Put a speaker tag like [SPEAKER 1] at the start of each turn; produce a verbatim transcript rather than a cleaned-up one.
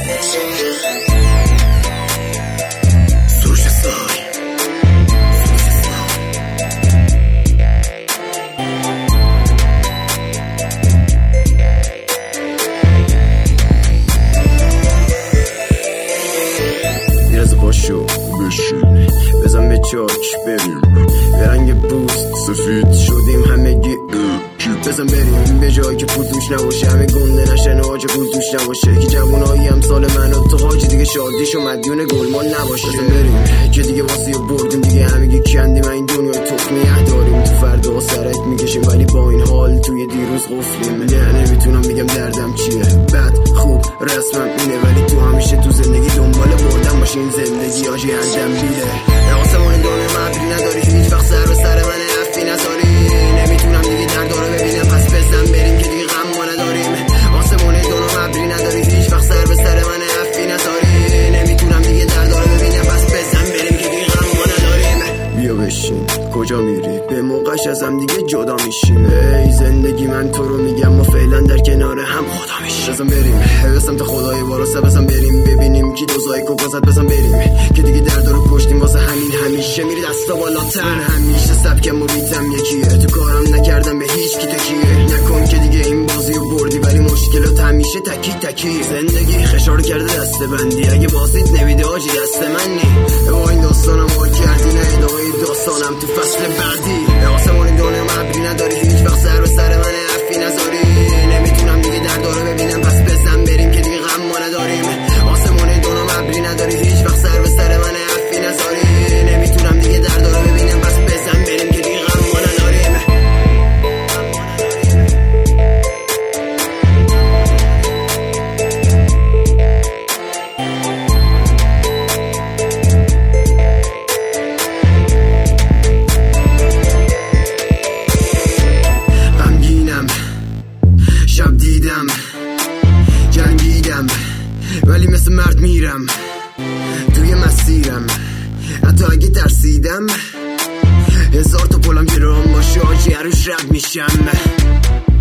[SPEAKER 1] باشو بشین بزن به چاک بریم به رنگ پوست سفید شدیم همگی بزن بریم به جایی که پول توش نباشه، همه گنده نشن و آج پول توش نباشه، که جوانایی امثال من و تو حاجی دیگه شادیش و مدیون گلمان نباشه. بزن بریم که دیگه واسه بردیم دیگه همگی کندیم این دنیای تخمی داریم، تو فردا سرک میکشیم ولی با این حال توی دیروز قفلیم. نه نمیتونم بگم دردم چیه، بد خوب رسمم اینه، ولی تو همیشه تو زندگی دنبال بردم باشی. این زندگی آجی اندم بیله آسمان دانه مبری نداری، هیچ وقت سر به سر من افی نذاری. نمیتونم دیگه درد رو ببینم پس بزن بریم که دیگه غم ما نداریم. آسمان دانه مبری نداری، هیچ وقت سر به سر من افی نذاری. نمیتونم دیگه درد رو ببینم پس بزن بریم که دیگه غم ما نداریم. بیا بشین کجا میری، به موقعش ازم دیگه جدا میشیم. ای زندگی من تو رو میگم ما فعلا در کنار هم خدا میشیم. بزن بریم به سمت خدای بالا، بزن بریم ببینیم کی دوزای کوکازت. بزن بریم که دیگه درد رو پشتیم، واسه همین همیشه میری دستا بالاتر. همیشه سبکم و بیتم یکیه، تو کارم نکردم به هیچ کی تکیه. نکن که دیگه این بازی رو بردی ولی مشکلات همیشه تکی تکی. زندگی خشار کرده دست بندی، اگه بازیت نمیده آجی دست من نی. با این داستانم حال کردی نه ادامه داستانم تو فصل بعدی. آسمان دانه مبری نداری، هیچ وقت سر به سر من حرفی نذاری. نمیتونم دیگه درد رو ببینم پس بزن بریم که دیگه غم ما نداریم. آسمان دانه مبری نداری، هیچ وقت سر به سر من حرفی نذاری. نمیتونم دیگه درد رو ببینم پس بزن بریم که دیگه غم ما نداریم. شب دیدم جنگیدم ولی مثل مرد میرم توی مسیرم، حتی اگه ترسیدم هزار تا پولم گرام باشه آجی عروش رد میشم.